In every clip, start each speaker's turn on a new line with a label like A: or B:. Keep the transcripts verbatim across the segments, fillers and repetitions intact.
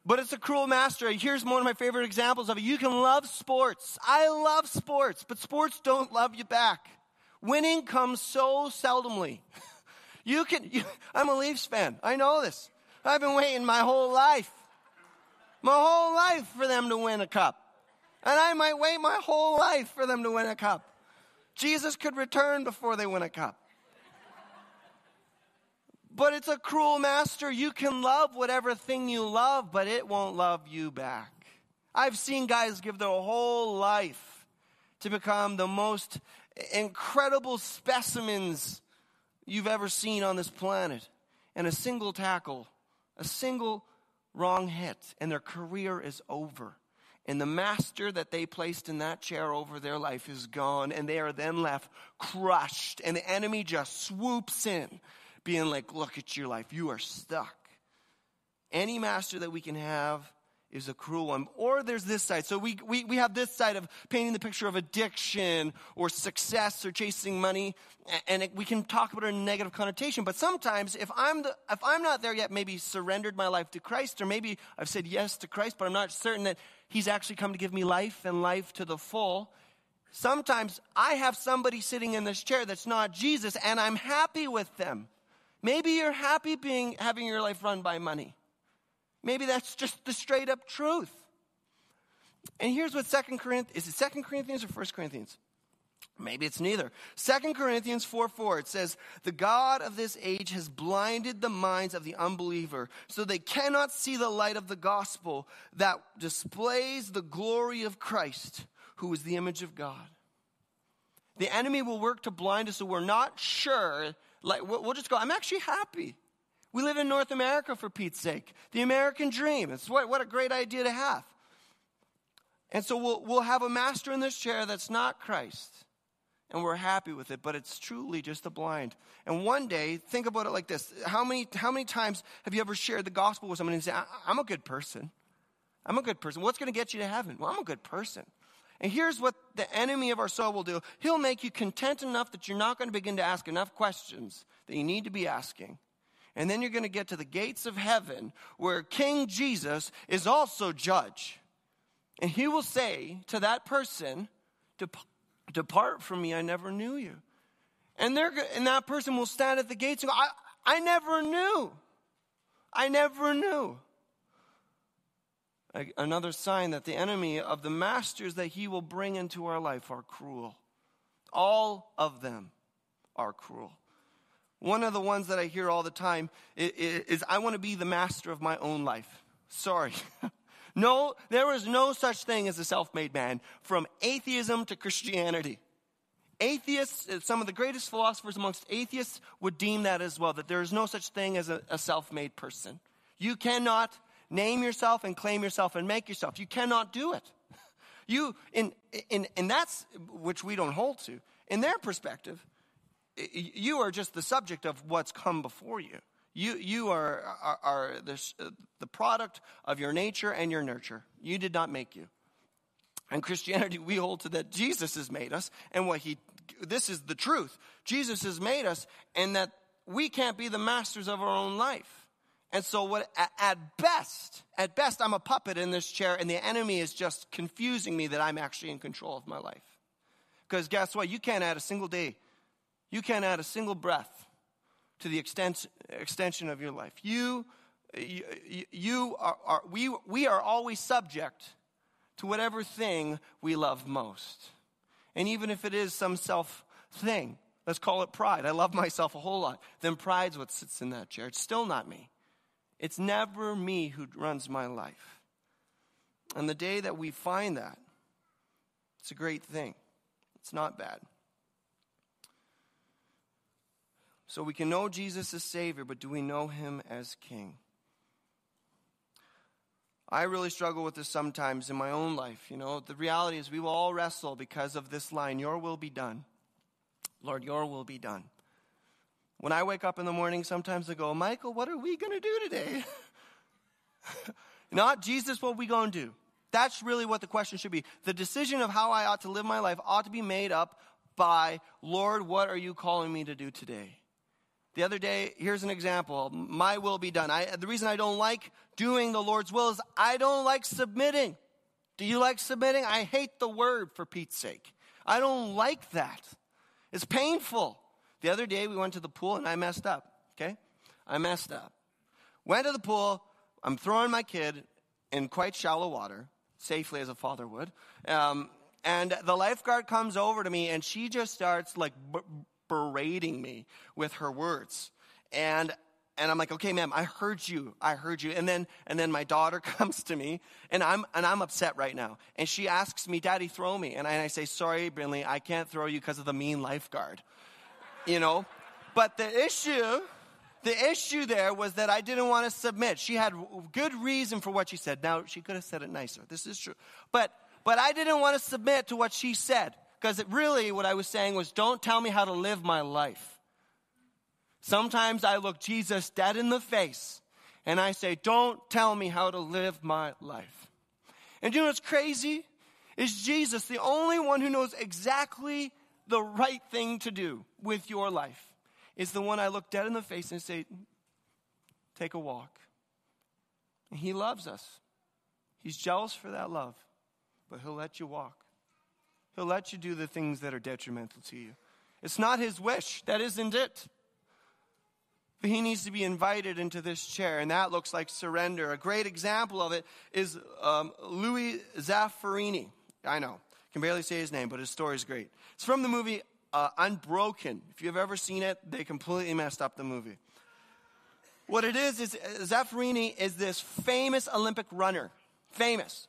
A: But it's a cruel master. Here's one of my favorite examples of it. You can love sports. I love sports, but sports don't love you back. Winning comes so seldomly. You can, you, I'm a Leafs fan. I know this. I've been waiting my whole life. My whole life for them to win a cup. And I might wait my whole life for them to win a cup. Jesus could return before they win a cup. But it's a cruel master. You can love whatever thing you love, but it won't love you back. I've seen guys give their whole life to become the most incredible specimens you've ever seen on this planet. And a single tackle, a single wrong hit, and their career is over. And the master that they placed in that chair over their life is gone, and they are then left crushed. And the enemy just swoops in, being like, look at your life. You are stuck. Any master that we can have is a cruel one. Or there's this side. So we, we, we have this side of painting the picture of addiction or success or chasing money. And it, we can talk about it in a negative connotation. But sometimes if I'm, the, if I'm not there yet, maybe surrendered my life to Christ, or maybe I've said yes to Christ, but I'm not certain that he's actually come to give me life and life to the full. Sometimes I have somebody sitting in this chair that's not Jesus, and I'm happy with them. Maybe you're happy being having your life run by money. Maybe that's just the straight up truth. And here's what Second Corinthians, is it Second Corinthians or First Corinthians? Maybe it's neither. Second Corinthians four four, it says, the God of this age has blinded the minds of the unbeliever, so they cannot see the light of the gospel that displays the glory of Christ, who is the image of God. The enemy will work to blind us so we're not sure. Like we'll just go, I'm actually happy. We live in North America, for Pete's sake. The American dream. It's what, what a great idea to have. And so we'll, we'll have a master in this chair that's not Christ. And we're happy with it, but it's truly just a blind. And one day, think about it like this. How many, how many times have you ever shared the gospel with someone and say, I'm a good person. I'm a good person. What's going to get you to heaven? Well, I'm a good person. And here's what the enemy of our soul will do. He'll make you content enough that you're not going to begin to ask enough questions that you need to be asking. And then you're going to get to the gates of heaven where King Jesus is also judge. And he will say to that person, depart from me, I never knew you. And, they're, and that person will stand at the gates and go, I, I never knew. I never knew. Another sign that the enemy of the masters that he will bring into our life are cruel. All of them are cruel. One of the ones that I hear all the time is, is I want to be the master of my own life. Sorry. No, there is no such thing as a self-made man, from atheism to Christianity. Atheists, some of the greatest philosophers amongst atheists would deem that as well, that there is no such thing as a, a self-made person. You cannot name yourself and claim yourself and make yourself. You cannot do it. You, in, in, and that's, which we don't hold to, in their perspective, you are just the subject of what's come before you. You you are, are, are the, the product of your nature and your nurture. You did not make you. In Christianity, we hold to that Jesus has made us, and what he, this is the truth. Jesus has made us, and that we can't be the masters of our own life. And so what, at best, at best, I'm a puppet in this chair, and the enemy is just confusing me that I'm actually in control of my life. Because guess what? You can't add a single day. You can't add a single breath to the extent, extension of your life. You, you, you are, are, we, we are always subject to whatever thing we love most. And even if it is some self thing, let's call it pride. I love myself a whole lot. Then pride's what sits in that chair. It's still not me. It's never me who runs my life. And the day that we find that, it's a great thing. It's not bad. So we can know Jesus as Savior, but do we know him as King? I really struggle with this sometimes in my own life. You know, the reality is we will all wrestle because of this line, your will be done. Lord, your will be done. When I wake up in the morning, sometimes I go, Michael, what are we going to do today? Not Jesus, what are we going to do? That's really what the question should be. The decision of how I ought to live my life ought to be made up by, Lord, what are you calling me to do today? The other day, here's an example. My will be done. I, the reason I don't like doing the Lord's will is I don't like submitting. Do you like submitting? I hate the word, for Pete's sake. I don't like that. It's painful. The other day, we went to the pool and I messed up, okay? I messed up. Went to the pool. I'm throwing my kid in quite shallow water, safely as a father would. Um, and the lifeguard comes over to me and she just starts like b- berating me with her words. And and I'm like, okay, ma'am, I heard you. I heard you. And then and then my daughter comes to me and I'm and I'm upset right now. And she asks me, Daddy, throw me. And I, and I say, sorry, Brinley, I can't throw you because of the mean lifeguard. You know? But the issue... The issue there was that I didn't want to submit. She had good reason for what she said. Now, she could have said it nicer. This is true. But but I didn't want to submit to what she said. Because it really, what I was saying was, don't tell me how to live my life. Sometimes I look Jesus dead in the face. And I say, don't tell me how to live my life. And you know what's crazy? Is Jesus the only one who knows exactly the right thing to do with your life. Is the one I look dead in the face and say, take a walk. And he loves us. He's jealous for that love. But he'll let you walk. He'll let you do the things that are detrimental to you. It's not his wish. That isn't it. But he needs to be invited into this chair. And that looks like surrender. A great example of it is um, Louis Zaffirini. I know. Can barely say his name, but his story is great. It's from the movie Uh, Unbroken. If you've ever seen it, they completely messed up the movie. What it is, is Zaffirini is this famous Olympic runner. Famous.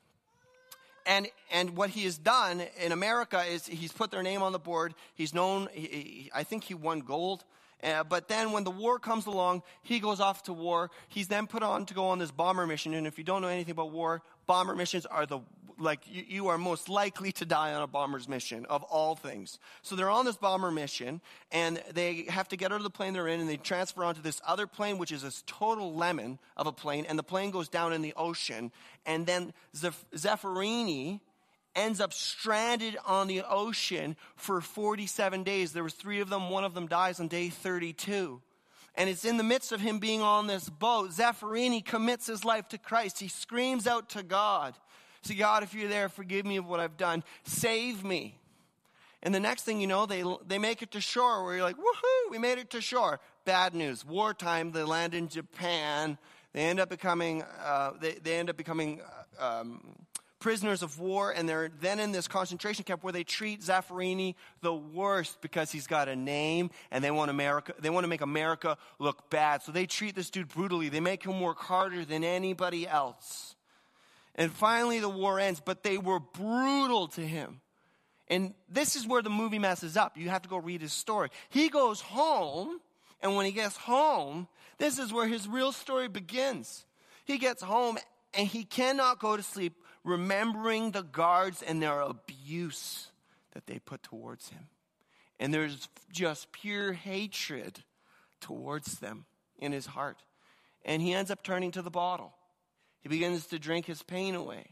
A: And and what he has done in America is he's put their name on the board. He's known, he, he, I think he won gold. Uh, but then when the war comes along, he goes off to war. He's then put on to go on this bomber mission. And if you don't know anything about war, bomber missions are the, like, you, you are most likely to die on a bomber's mission of all things. So they're on this bomber mission, and they have to get out of the plane they're in, and they transfer onto this other plane, which is this total lemon of a plane, and the plane goes down in the ocean. And then Zef- Zaffirini ends up stranded on the ocean for forty-seven days. There was three of them. One of them dies on day thirty-two. And it's in the midst of him being on this boat, Zaffirini commits his life to Christ. He screams out to God. Say, God, if you're there, forgive me of what I've done. Save me. And the next thing you know, they they make it to shore where you're like, woohoo, we made it to shore. Bad news. Wartime, they land in Japan. They end up becoming, uh, they, they end up becoming, uh, um, prisoners of war, and they're then in this concentration camp where they treat Zaffirini the worst because he's got a name, and they want America, they want to make America look bad. So they treat this dude brutally. They make him work harder than anybody else. And finally the war ends, but they were brutal to him. And this is where the movie messes up. You have to go read his story. He goes home, and when he gets home, this is where his real story begins. He gets home, and he cannot go to sleep remembering the guards and their abuse that they put towards him. And there's just pure hatred towards them in his heart. And he ends up turning to the bottle. He begins to drink his pain away.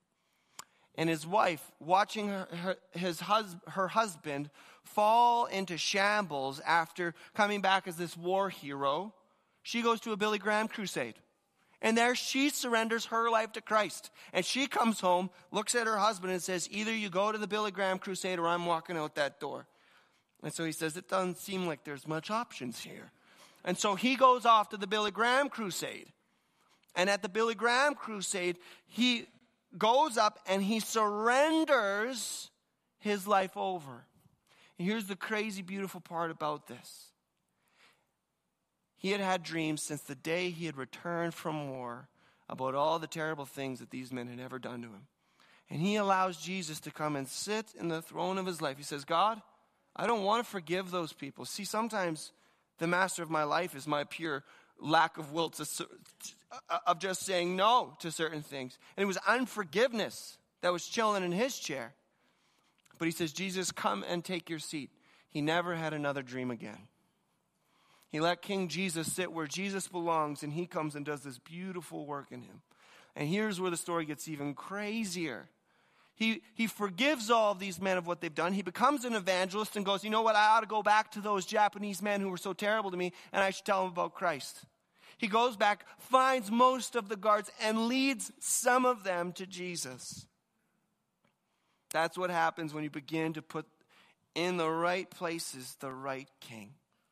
A: And his wife, watching her, her, his hus, her husband fall into shambles after coming back as this war hero, she goes to a Billy Graham crusade. And there she surrenders her life to Christ. And she comes home, looks at her husband and says, either you go to the Billy Graham crusade or I'm walking out that door. And so he says, it doesn't seem like there's much options here. And so he goes off to the Billy Graham crusade. And at the Billy Graham crusade, he goes up and he surrenders his life over. And here's the crazy, beautiful part about this. He had had dreams since the day he had returned from war about all the terrible things that these men had ever done to him. And he allows Jesus to come and sit in the throne of his life. He says, God, I don't want to forgive those people. See, sometimes the master of my life is my pure lack of will to, of just saying no to certain things. And it was unforgiveness that was chilling in his chair. But he says, Jesus, come and take your seat. He never had another dream again. He let King Jesus sit where Jesus belongs, and he comes and does this beautiful work in him. And here's where the story gets even crazier. He, he forgives all of these men of what they've done. He becomes an evangelist and goes, you know what, I ought to go back to those Japanese men who were so terrible to me, and I should tell them about Christ. He goes back, finds most of the guards, and leads some of them to Jesus. That's what happens when you begin to put in the right places the right king.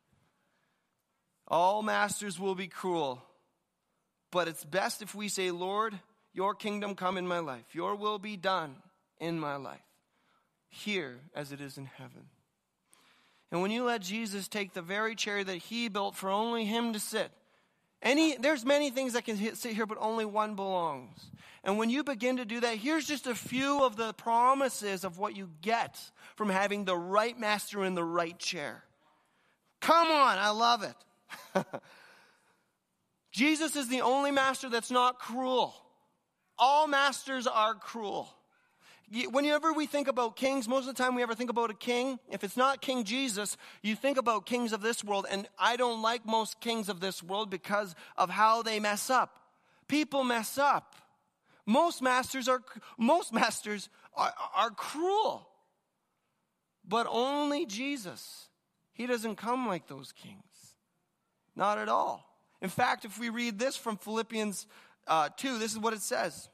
A: All masters will be cruel, but it's best if we say, Lord, your kingdom come in my life. Your will be done in my life, here as it is in heaven. And when you let Jesus take the very chair that he built for only him to sit, and he, there's many things that can sit here, but only one belongs. And when you begin to do that, here's just a few of the promises of what you get from having the right master in the right chair. Come on, I love it. Jesus is the only master that's not cruel. All masters are cruel. Whenever we think about kings, most of the time we ever think about a king, if it's not King Jesus, you think about kings of this world. And I don't like most kings of this world because of how they mess up. People mess up. Most masters are most masters are, are cruel. But only Jesus. He doesn't come like those kings. Not at all. In fact, if we read this from Philippians uh, two, this is what it says.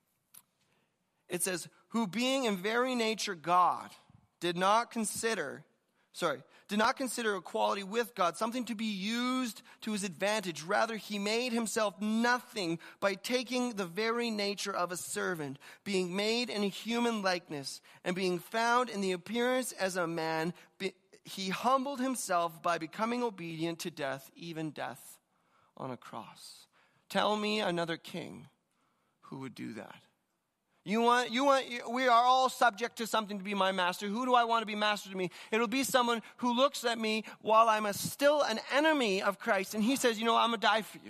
A: It says, who being in very nature God, did not consider, sorry, did not consider equality with God something to be used to his advantage. Rather, he made himself nothing by taking the very nature of a servant, being made in a human likeness, and being found in the appearance as a man, be, he humbled himself by becoming obedient to death, even death on a cross. Tell me another king who would do that. You want, you want, we are all subject to something to be my master. Who do I want to be master to me? It'll be someone who looks at me while I'm a, still an enemy of Christ. And he says, you know, I'm going to die for you.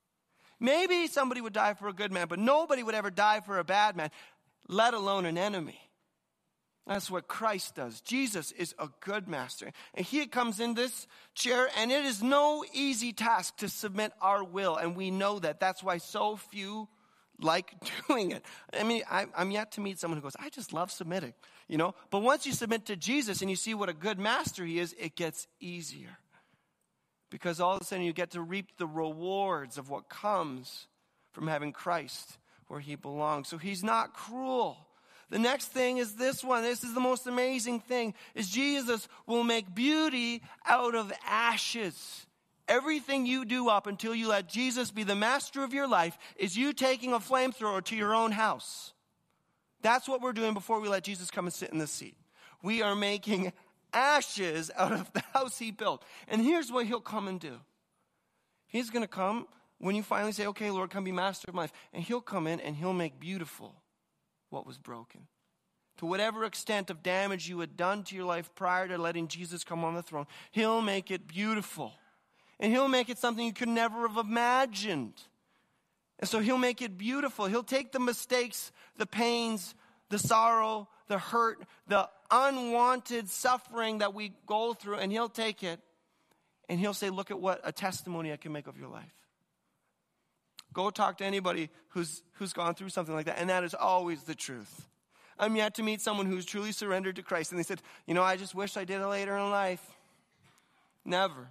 A: Maybe somebody would die for a good man, but nobody would ever die for a bad man, let alone an enemy. That's what Christ does. Jesus is a good master. And he comes in this chair, and it is no easy task to submit our will. And we know that. That's why so few like doing it. I mean, I, I'm yet to meet someone who goes, I just love submitting, you know. But once you submit to Jesus and you see what a good master he is, it gets easier. Because all of a sudden you get to reap the rewards of what comes from having Christ where he belongs. So he's not cruel. The next thing is this one. This is the most amazing thing, is Jesus will make beauty out of ashes. Everything you do up until you let Jesus be the master of your life is you taking a flamethrower to your own house. That's what we're doing before we let Jesus come and sit in this seat. We are making ashes out of the house he built. And here's what he'll come and do. He's going to come when you finally say, okay, Lord, come be master of my life. And he'll come in and he'll make beautiful what was broken. To whatever extent of damage you had done to your life prior to letting Jesus come on the throne, he'll make it beautiful. And he'll make it something you could never have imagined. And so he'll make it beautiful. He'll take the mistakes, the pains, the sorrow, the hurt, the unwanted suffering that we go through, and he'll take it, and he'll say, look at what a testimony I can make of your life. Go talk to anybody who's who's gone through something like that, and that is always the truth. I'm yet to meet someone who's truly surrendered to Christ, and they said, you know, I just wish I did it later in life. Never.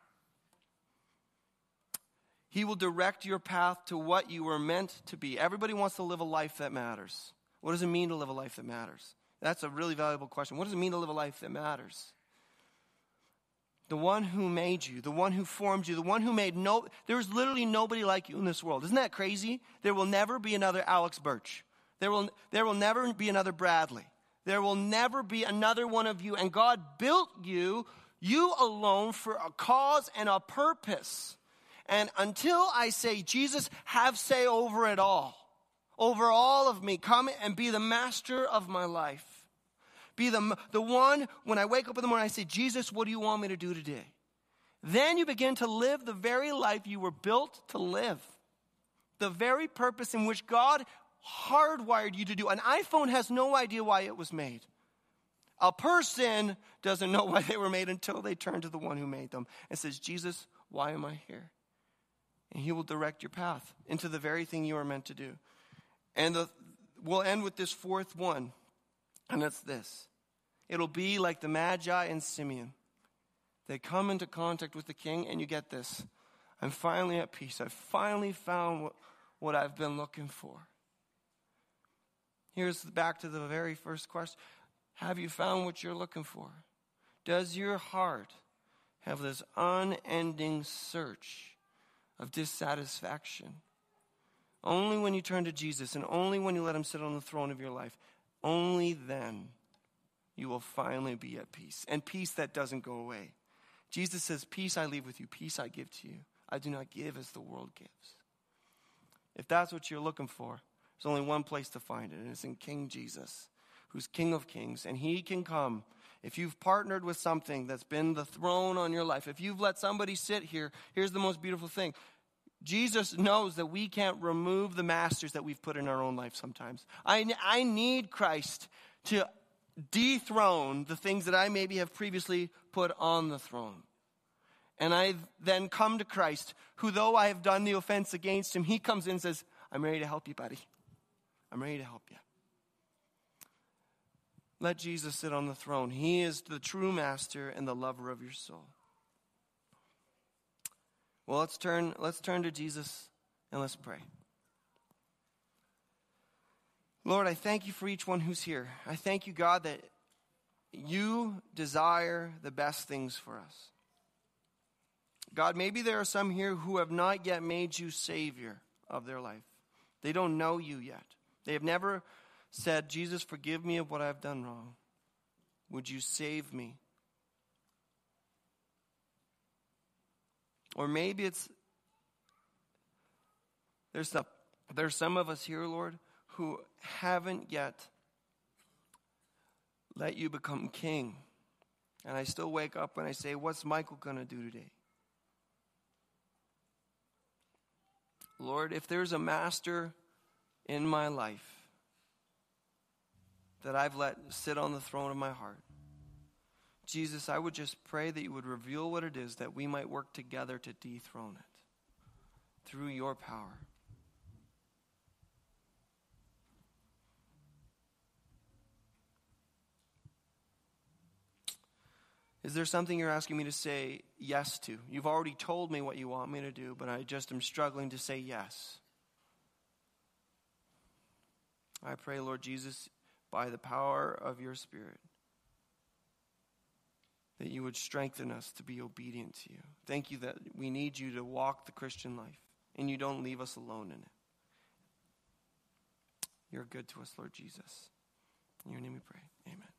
A: He will direct your path to what you were meant to be. Everybody wants to live a life that matters. What does it mean to live a life that matters? That's a really valuable question. What does it mean to live a life that matters? The one who made you, the one who formed you, the one who made no, there's literally nobody like you in this world. Isn't that crazy? There will never be another Alex Birch. There will, there will never be another Bradley. There will never be another one of you. And God built you, you alone, for a cause and a purpose. And until I say, Jesus, have say over it all, over all of me, come and be the master of my life. Be the, the one, when I wake up in the morning, I say, Jesus, what do you want me to do today? Then you begin to live the very life you were built to live. The very purpose in which God hardwired you to do. An iPhone has no idea why it was made. A person doesn't know why they were made until they turn to the one who made them and says, Jesus, why am I here? And he will direct your path into the very thing you are meant to do. And the, we'll end with this fourth one, and it's this. It'll be like the Magi and Simeon. They come into contact with the king, and you get this. I'm finally at peace. I've finally found what, what I've been looking for. Here's back to the very first question. Have you found what you're looking for? Does your heart have this unending search of dissatisfaction? Only when you turn to Jesus and only when you let him sit on the throne of your life, only then you will finally be at peace. And peace that doesn't go away. Jesus says, peace I leave with you, peace I give to you. I do not give as the world gives. If that's what you're looking for, there's only one place to find it, and it's in King Jesus, who's King of Kings, and he can come. If you've partnered with something that's been the throne on your life, if you've let somebody sit here, here's the most beautiful thing. Jesus knows that we can't remove the masters that we've put in our own life sometimes. I, I need Christ to dethrone the things that I maybe have previously put on the throne. And I then come to Christ, who though I have done the offense against him, he comes in and says, I'm ready to help you, buddy. I'm ready to help you. Let Jesus sit on the throne. He is the true master and the lover of your soul. Well, let's turn, let's turn to Jesus and let's pray. Lord, I thank you for each one who's here. I thank you, God, that you desire the best things for us. God, maybe there are some here who have not yet made you Savior of their life. They don't know you yet. They have never said, Jesus, forgive me of what I've done wrong. Would you save me? Or maybe it's, there's some, there's some of us here, Lord, who haven't yet let you become king. And I still wake up and I say, what's Michael going to do today? Lord, if there's a master in my life that I've let sit on the throne of my heart, Jesus, I would just pray that you would reveal what it is, that we might work together to dethrone it through your power. Is there something you're asking me to say yes to? You've already told me what you want me to do, but I just am struggling to say yes. I pray, Lord Jesus, by the power of your Spirit, that you would strengthen us to be obedient to you. Thank you that we need you to walk the Christian life, and you don't leave us alone in it. You're good to us, Lord Jesus. In your name we pray. Amen.